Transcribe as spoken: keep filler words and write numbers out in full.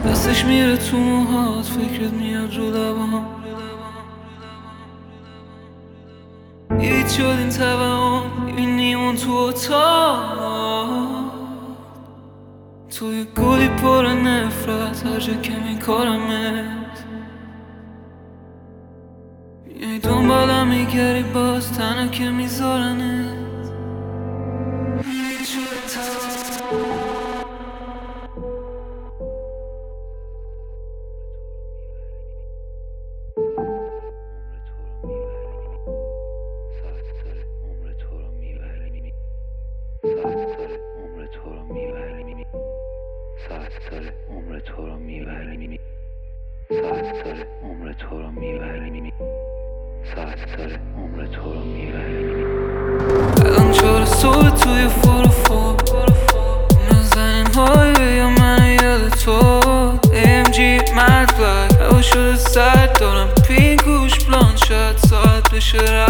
دستش میره تو موهات، فکرت میاد رو لبام. هیچ شد این توهم، میبینی اون تو اتاق. توی گلی پر نفرت، هر جا که میکارمت میای دنبالم میگری، باز تنها که میذارنت. هیچ شد این توهم. ساعت داره عمر تو رو میبره، ساعت داره عمر تو رو میبره، ساعت داره عمر تو رو میبره. الان چهار صبح توی فروفو نازنین های یا من یاد تو. ام جی مد بلک هوا شده سرد، دارم پین گوش بلان، شاید ساعت بشه